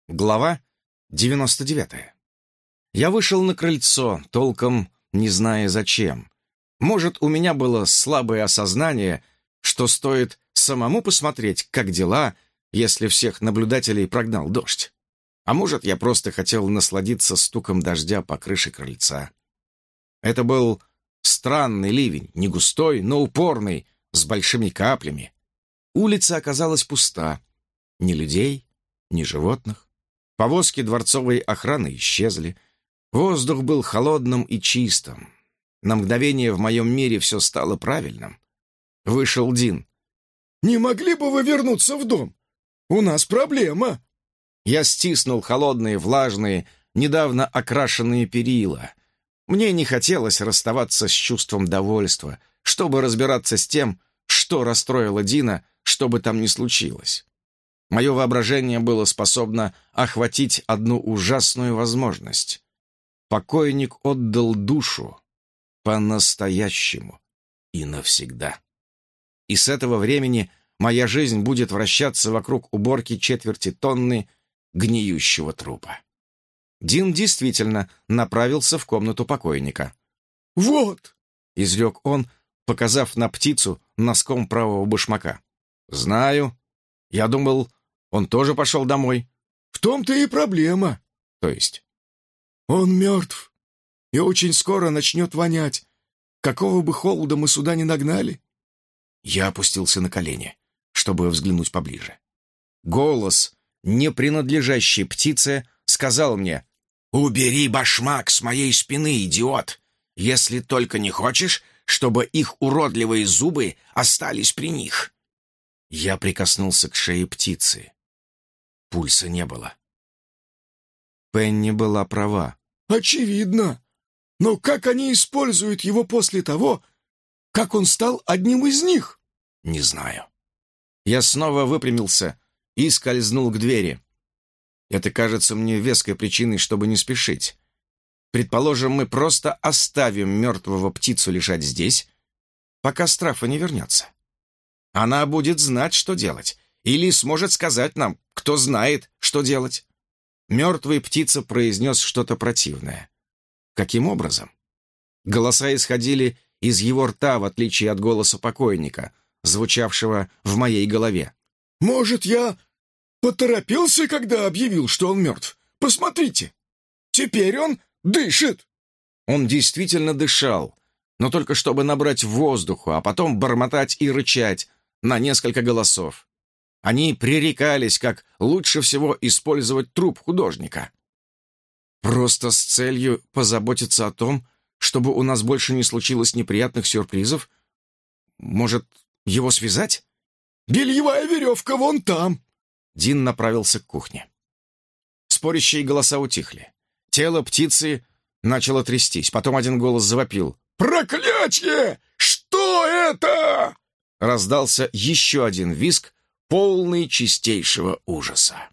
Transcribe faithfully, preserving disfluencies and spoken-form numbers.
Глава девяносто девятая. Я вышел на крыльцо, толком не зная зачем. Может, у меня было слабое осознание, что стоит самому посмотреть, как дела, если всех наблюдателей прогнал дождь. А может, я просто хотел насладиться стуком дождя по крыше крыльца. Это был странный ливень, не густой, но упорный, с большими каплями. Улица оказалась пуста. Ни людей, ни животных. Повозки дворцовой охраны исчезли. Воздух был холодным и чистым. На мгновение в моем мире все стало правильным. Вышел Дин. «Не могли бы вы вернуться в дом? У нас проблема!» Я стиснул холодные, влажные, недавно окрашенные перила. Мне не хотелось расставаться с чувством довольства, чтобы разбираться с тем, что расстроило Дина, что бы там ни случилось. Мое воображение было способно охватить одну ужасную возможность. Покойник отдал душу по-настоящему и навсегда. И с этого времени моя жизнь будет вращаться вокруг уборки четверти тонны гниющего трупа. Дин действительно направился в комнату покойника. «Вот!» — изрек он, показав на птицу носком правого башмака. «Знаю. Я думал, он тоже пошел домой». «В том-то и проблема». «То есть?» «Он мертв, и очень скоро начнет вонять. Какого бы холода мы сюда не нагнали». Я опустился на колени, чтобы взглянуть поближе. Голос, не принадлежащий птице, сказал мне: «Убери башмак с моей спины, идиот, если только не хочешь, чтобы их уродливые зубы остались при них». Я прикоснулся к шее птицы. Пульса не было. Пенни была права. «Очевидно. Но как они используют его после того, как он стал одним из них?» «Не знаю». Я снова выпрямился и скользнул к двери. Это кажется мне веской причиной, чтобы не спешить. Предположим, мы просто оставим мертвого птицу лежать здесь, пока Страфа не вернется. Она будет знать, что делать, или сможет сказать нам, кто знает, что делать. Мертвый птица произнес что-то противное. Каким образом? Голоса исходили из его рта, в отличие от голоса покойника, звучавшего в моей голове. «Может, я поторопился, когда объявил, что он мертв? Посмотрите! Теперь он дышит!» Он действительно дышал, но только чтобы набрать воздуху, а потом бормотать и рычать на несколько голосов. Они пререкались, как лучше всего использовать труп художника. Просто с целью позаботиться о том, чтобы у нас больше не случилось неприятных сюрпризов? Может, его связать? «Бельевая веревка вон там!» Дин направился к кухне. Спорящие голоса утихли. Тело птицы начало трястись. Потом один голос завопил: «Проклятье! Что это?» Раздался еще один визг, полный чистейшего ужаса.